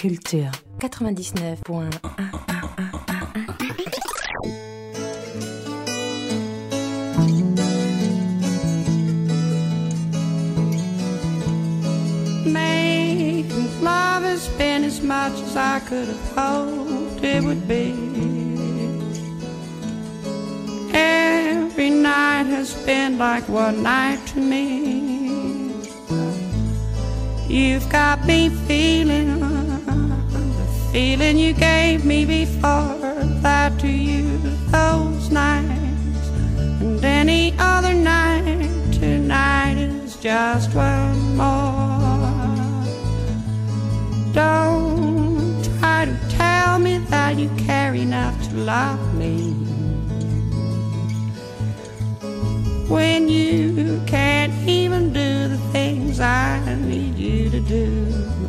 Culture 99.1. Making love has been as much as I could have hoped it would be. Every night has been like one night to me. You've got me feeling the feeling you gave me before. That to you, those nights and any other night. Tonight is just one more. Don't try to tell me that you care enough to love me when you can't even do the things I need you to do.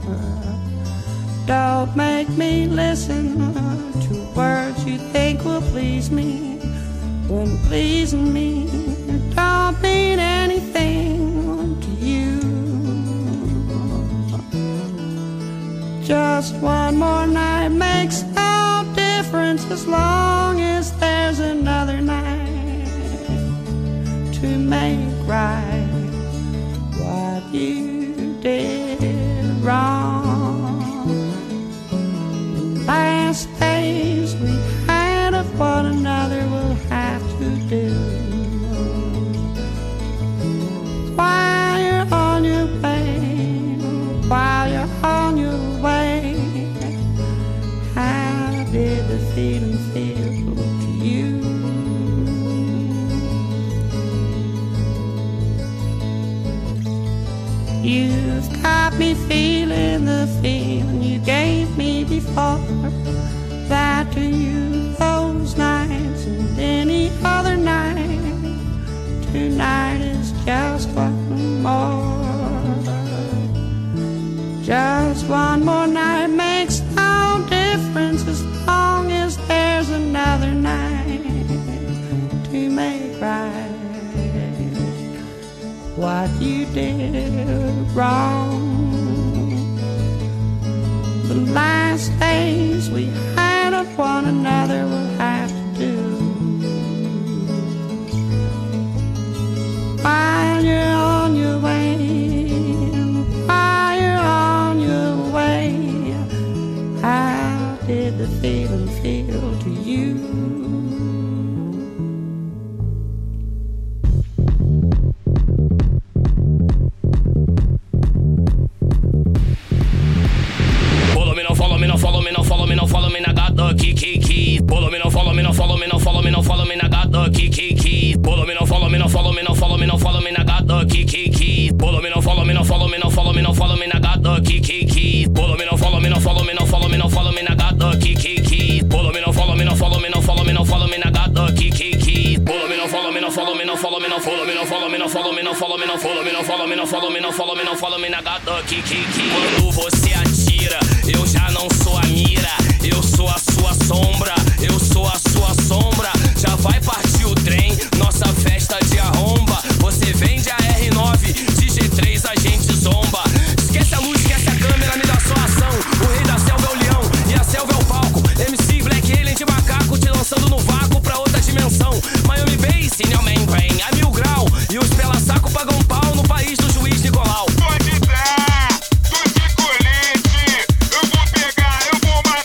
Don't make me listen to words you think will please me, when pleasing me don't mean anything to you. Just one more night makes no difference as long as there's another night to make right what you did wrong. The last days we had of one another we'll have to do. While you're on your way, while you're on your way, how did the feeling feel to you? You've got me feeling the feeling you gave me before. That to you, those nights and any other night. Tonight is just one more. Just one more night makes no difference as long as there's another night to make right what you did wrong. The last days we had of one another we'll have to do. While you're on your way, while you're on your way, how did the feeling feel to you? Follow me, I got the key. Follow me, no follow me, no follow me, no follow me, no follow me, I got the key. Follow me, no follow me, no follow me, no follow me, no follow me, I got the key. Follow me, no follow me, no follow me, no follow me, no follow me, I got the key. Follow me, no follow me, no follow me, no follow me, no follow me, I got the key. Follow me, no follow me, no follow me, no follow me, no follow me, I got the key. Follow me, no follow me, no follow me, no follow me, no follow me, no follow me, no follow me, no follow me, no follow me, no follow me, no follow me, no follow me, no follow me, I got the key. Quando você atira, eu já não sou a mira. Eu sou a sua sombra, eu sou a sua sombra. Já vai partir o trem, nossa festa de arromba. Você vende a R9, de G3 a gente zomba. Esquece a luz, esquece a câmera, me dá só ação. O rei da selva é o leão e a selva é o palco. MC Black Alien de macaco te lançando no vácuo pra outra dimensão. Miami Bass, New Man Brain, a 1000 grau. E os pela saco pagam pau no país do juiz Nicolau. Pode dar, tô de colete, eu vou pegar, eu vou matar.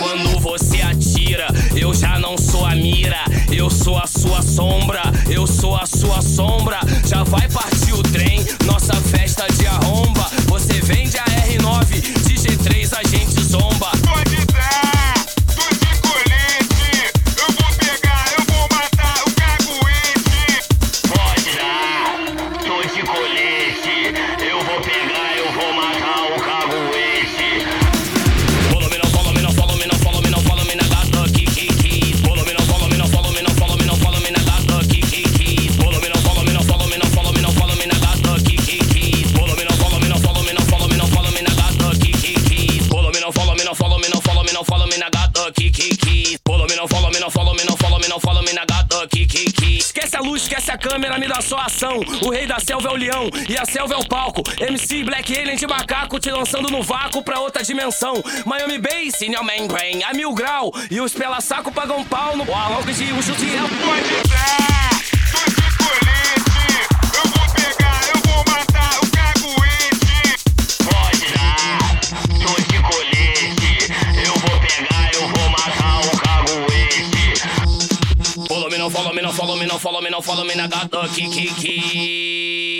Quando você atira, eu já não sou a mira. Eu sou a sua sombra, eu sou a sua sombra. Já vai partir o trem, nossa festa de arromba. Você vende a R9, de G3 a gente zomba. Pode dar, tô de colete. Eu vou pegar, eu vou matar o caguete. Pode dar, tô de colete. Eu vou pegar, eu vou matar o caguete. Follow me, não follow me, não follow me, não follow me, não follow me na gata kiki. Follow me, não follow me, não follow me, não follow me, não follow me na gata kiki. Follow me, não follow me, não follow me, não follow me, não follow me na gata kiki. Follow me, não follow me, não follow me, não follow me, não follow me na gata kiki. Follow me, não follow me, não follow me, não follow me, não follow me na gata kiki. Follow me, não follow me, não follow me, não follow me, não follow me na gata kiki. Esquece a luz, esquece a câmera, me dá só ação. O rei da selva é o leão e a selva é o palco. MC Black Alien de macaco te lançando no vácuo pra outra dimensão. Miami Bass, in your membrane, a 1000 grau. E os pela-saco pagam pau no alongo de um chute. Pode dar, tô de colete. Eu vou pegar, eu vou matar o caguete. Pode dar, tô de colete. Eu vou pegar, eu vou matar o caguete. Follow me, não follow me, não follow me, não follow me, não follow me na gata kiki.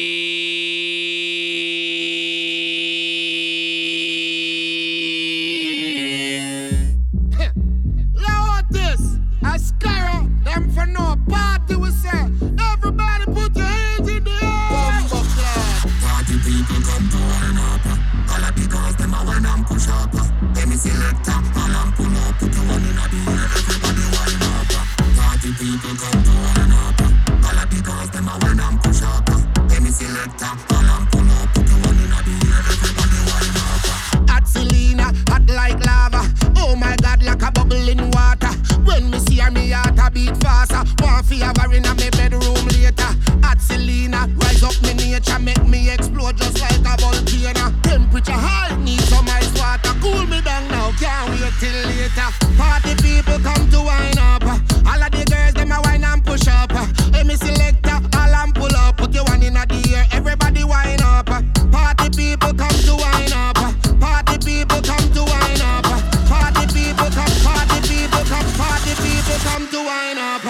A Skyro, them for no party we say. Everybody put your hands in the air. Party people come to wine up. All of the girls them a wine and push up. Let me select a and pull up. Put your one in the air, everybody wine up. Party people come to wine up. All of the girls them a wine and push up. Let me select a and pull up. Put your one in the air, everybody wine up. Hot Selena, hot like lava. Oh my God, like a bubble in water. When me see her, me heart a beat faster. Want fi have her in a me bedroom later. Hot Selena, rise up me nature, make me explode just like a volcano. Temperature high, need some ice water. Cool me down now, can't wait till later. Party people come to wine up. All of the girls them a wine and push up. Let me select all and pull up. Put your one in the air, everybody wine up. Party people come to wine up. Party people come to wine up. Party people come, party people come, party people come to wine up.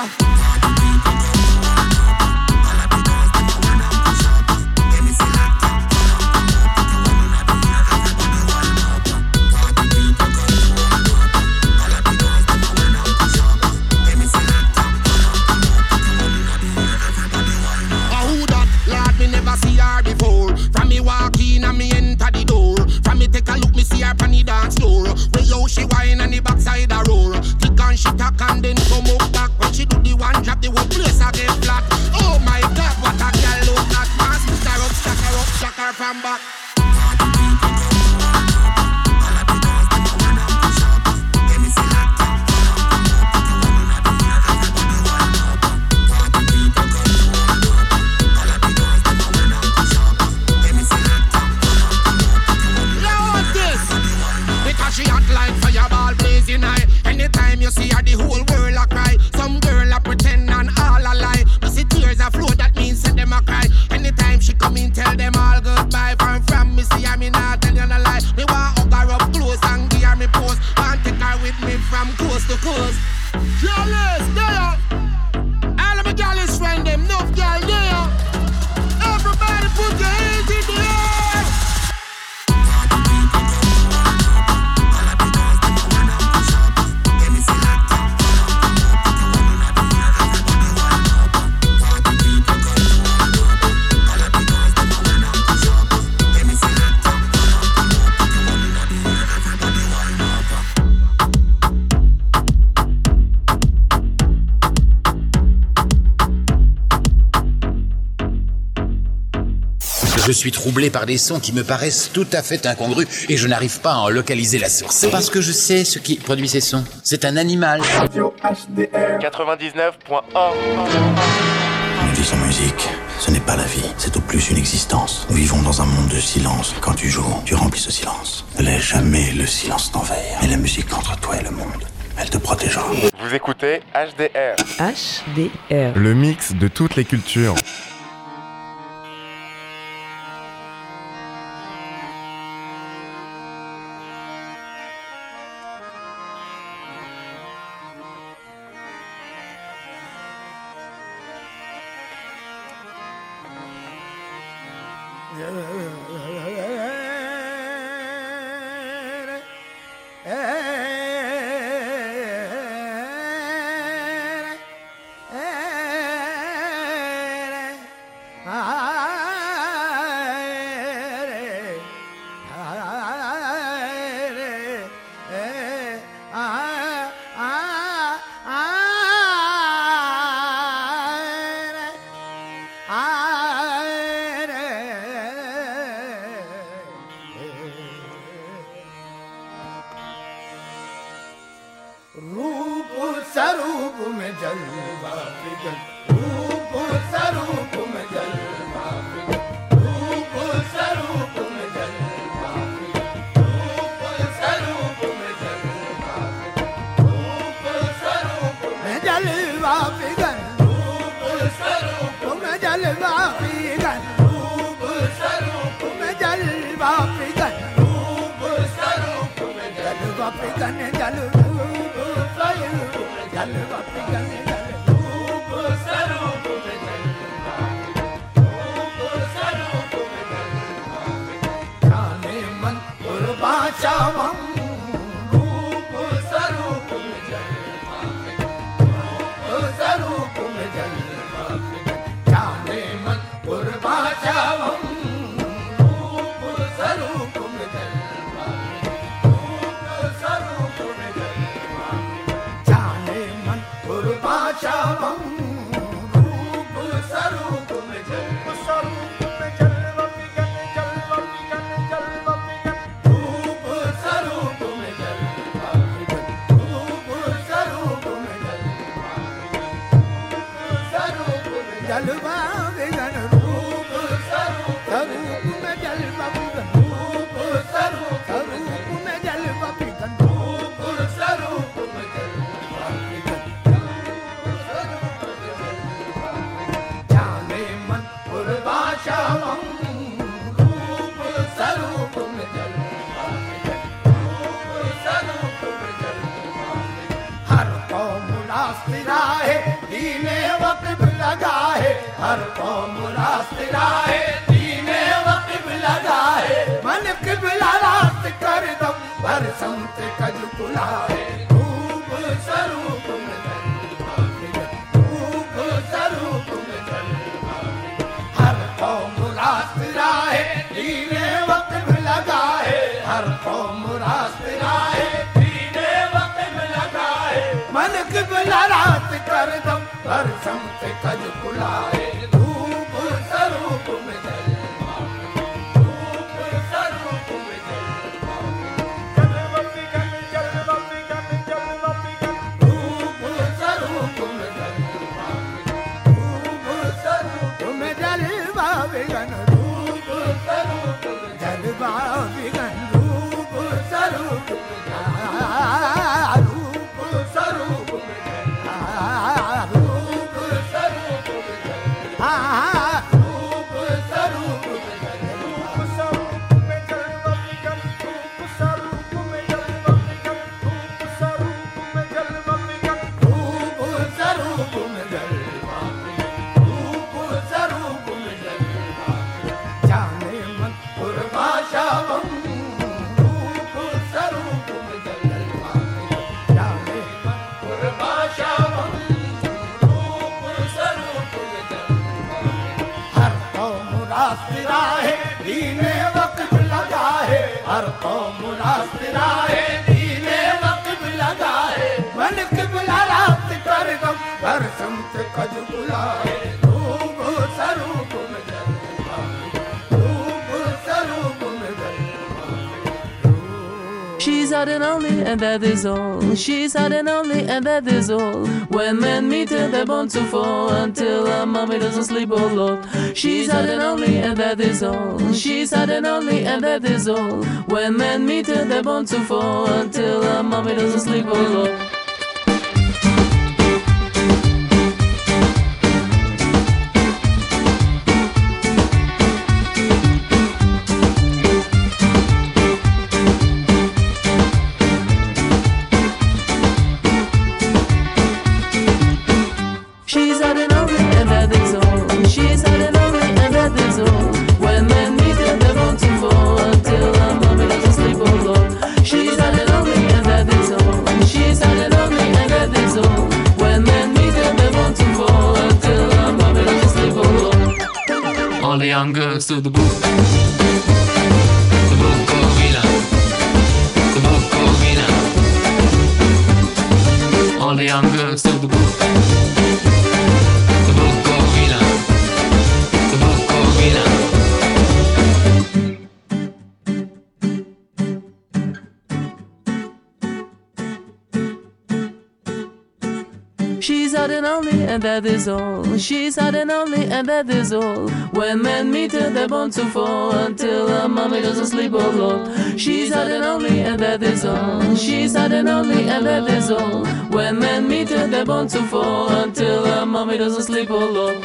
She whine on the backside a roar. Tick and she tack and then come up back. When she do the one drop, the whole place a get flat. Oh my God, what a girl look like. Mass put her up, stack her from back. She hot like fireball blazing high. Anytime you see her, the whole world a cry. Some girl a pretend and all a lie. You see tears a flow, that means that them a cry. Anytime she come in, tell them all goodbye. From me see her, me not tell you no lie. Me want hug her up close and give her me pose. Want take her with me from coast to coast. Jealous, there. All of my jealous friend, them enough girl there. Everybody put your hands in the air. Je suis troublé par des sons qui me paraissent tout à fait incongrus et je n'arrive pas à en localiser la source. Parce que je sais ce qui produit ces sons. C'est un animal. Radio HDR 99.1. On dit sans musique, ce n'est pas la vie, c'est au plus une existence. Nous vivons dans un monde de silence. Quand tu joues, tu remplis ce silence. Ne laisse jamais le silence t'envahir. Mais la musique entre toi et le monde, elle te protégera. Vous écoutez HDR. HDR. Le mix de toutes les cultures. She's hot and only, and that is all. She's hot and only, and that is all. When men meet her, they're bound to fall until her mommy doesn't sleep, oh Lord. She's hot and only, and that is all. She's hot and only, and that is all. When men meet her, they're bound to fall until her mommy doesn't sleep, oh Lord. She's hot and only, and that is all. She's hot and only, and that is all. When men meet the young girls to the booth. The Bukovina. The Bukovina. All the young girls to the booth. The Bukovina. The Bukovina. She's hot and only, and that is all. She's hot and only, and that is all. When men meet her, they're born to fall until her mommy doesn't sleep alone. She's hot and only, and that is all. She's hot and only, and that is all. When men meet her, they're born to fall until her mommy doesn't sleep alone.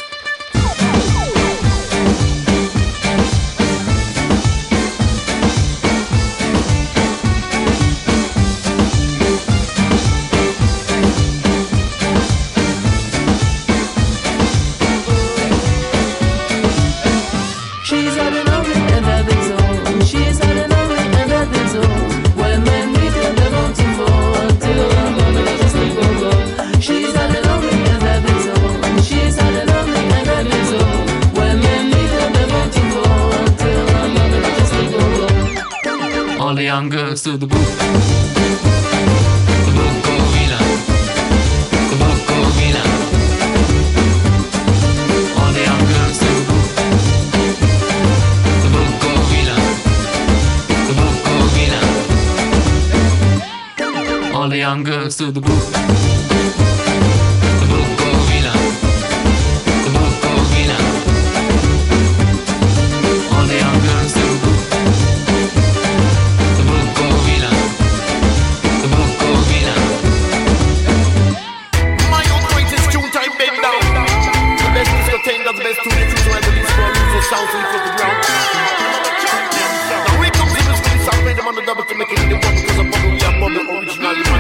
All the young girls to the booth. The Bukovina. The Bukovina. All the young girls to the booth. The Bukovina. The Bukovina. All the young girls to the booth. The Bukovina. The Bukovina. All the young girls to the booth. The best to the future and the least for you, so sound so you the ground. Now we come to this place, I made them on the double to make it the one because of bubble, we are bubble originally, man,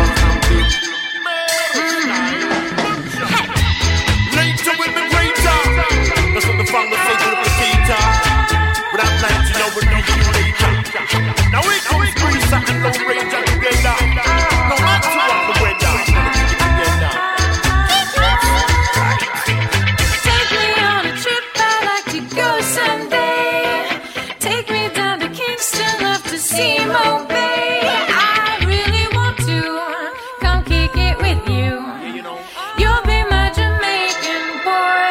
later will be greater. That's what the founder said to the Peter. Without 90, now we're not you later. Now we come to Greaser and Lone Ranger together. No matter what the weather, together. See Mo Bay, I really want to come kick it with you. You'll be my Jamaican boy.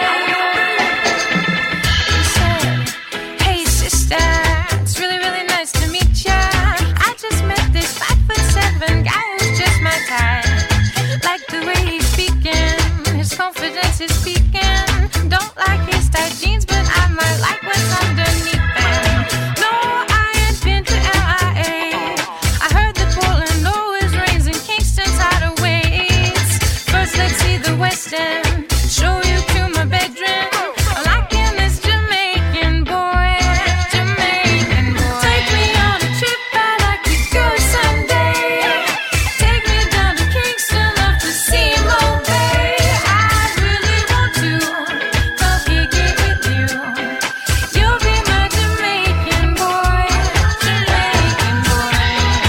He said, hey sister, it's really, really nice to meet ya. I just met this 5'7" guy who's just my type. Like the way he's speaking, his confidence is speaking. Don't like his tight jeans, but I might like what's underneath them. Show you to my bedroom. I'm liking this Jamaican boy. Jamaican boy. Take me on a trip, I'd like to go someday. Take me down to Kingston, love to see Mo Bay. I really want to come kick it with you. You'll be my Jamaican boy. Jamaican boy.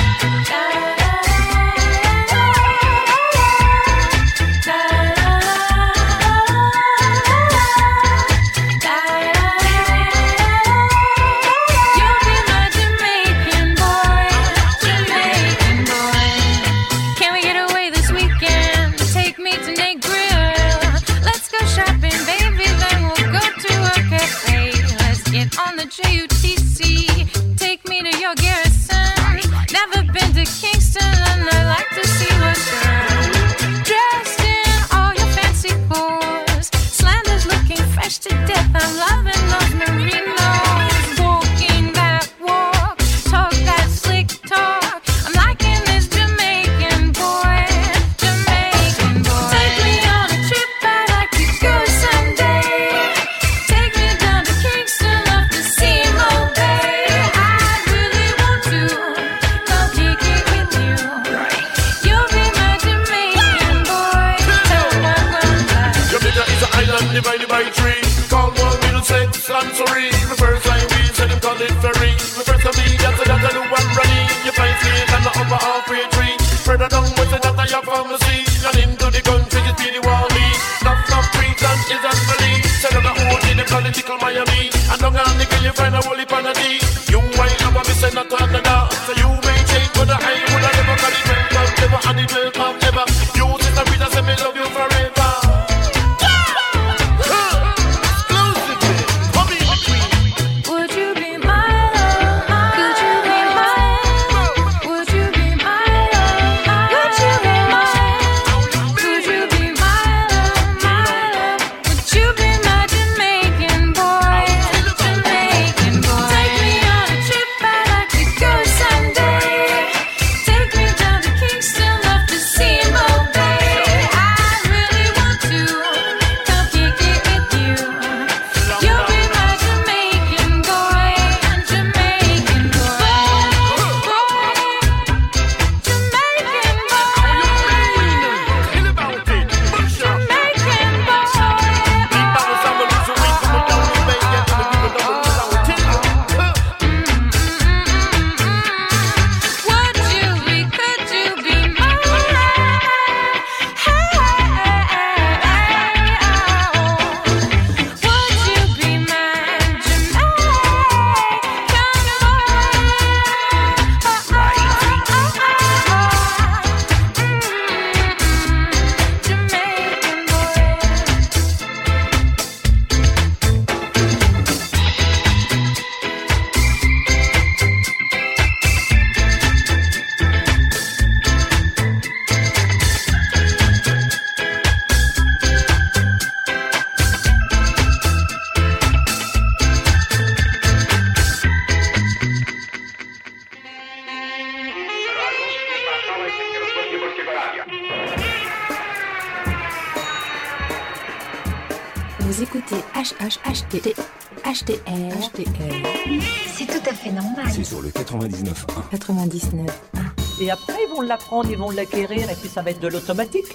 On the JUTC, take me to your garrison. Never been to Kingston and I'd like to see what's there. Dressed in all your fancy clothes, Slander's looking fresh to death. I'm loving those merinos, walking that walk, talk that slick talk. I'm liking this Jamaican boy, Jamaican boy. Take me on a trip, I'd like to go someday. Take me down to Kingston. See Mo Bay, I really want to come kick it with you. You'll be my Jamaican boy. Jamaica is an island divided by three. Called one Middlesex and Surrey. The first time we said them called it ferry. The first time we got to that I do one running. You find sweet and the upper halfway tree. Further down west that I have pharmacy. And into the country is Billy Wally. Not trees and is and valley. Said on the old in the political Miami. find a whole heap on the D. You ain't never missing not on the dog. So you may change, but I ain't would have never got it well come never, and it will come never. You just a reader, say me love you forever. Would you be my love? Could you be mine? Would you be my love? Would you be mine? Could you be my love? My love? Would you be my Jamaican boy? Jamaican boy. Take me on a trip, I'd like to go someday. Take me down to Kingston, love to see Mo Bay. I really want to come kick it with you. You'll be my Jamaican boy, Jamaican boy, Jamaican Would you be, could you be mine? Would you be my Jamaican boy? Vous écoutez HHHT, HTR. C'est tout à fait normal. C'est sur le 99.1. 99. Et après, ils vont l'apprendre, ils vont l'acquérir, et puis ça va être de l'automatique.